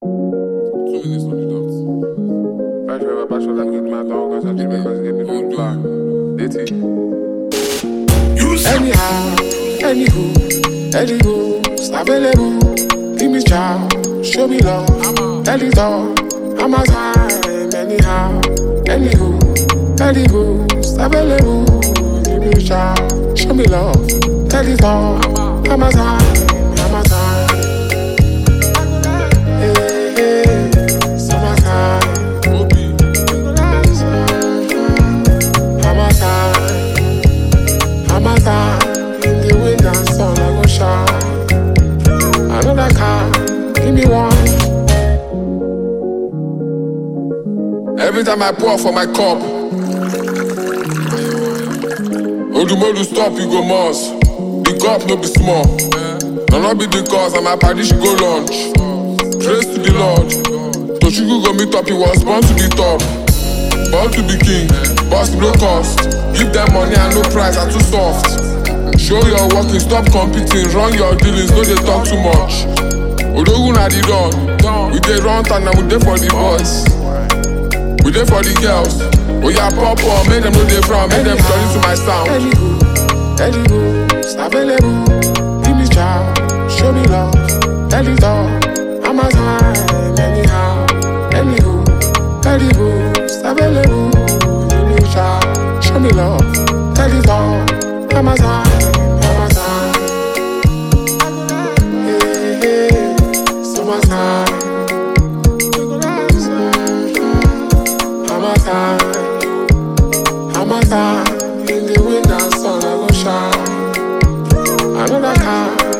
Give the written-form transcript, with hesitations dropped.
2 minutes on the dot. First ever bachelor and get my dog and something because it me don't black. Anyhow, anywho, stop available. Give me chow, show me love. Tell it all, I'm a time. Anyhow, anywho, stop available. Give me chow, show me love. Tell it all, I'm a time. Hey, hey, summertime. In the wind and sun, I go shine. Another car, give me one. Every time I pour for my cup, Odumodu stop, you go must. The cup no be small. No, not be the cause, and my party should go lunch. Praise to the Lord. Toshugu go meet up, he was born to the top. Born to be king, boss no cost. Give them money and no price, are too soft. Show your working, stop competing, run your dealings, no they talk too much. Odogun na the run, we dey run and we dey for the boys. We dey for the girls. Oh yeah, pop up, make them know they frown, make them turn to my sound. Anywho, stop available, give me chow, show me love, tell it all, I'm a time. Anyhow, anywho, stop available, give me chow, show me love, tell it all, I'm a time. Hey, hey, summertime. I'm a time. In the wind and sun, I go shine. Another car.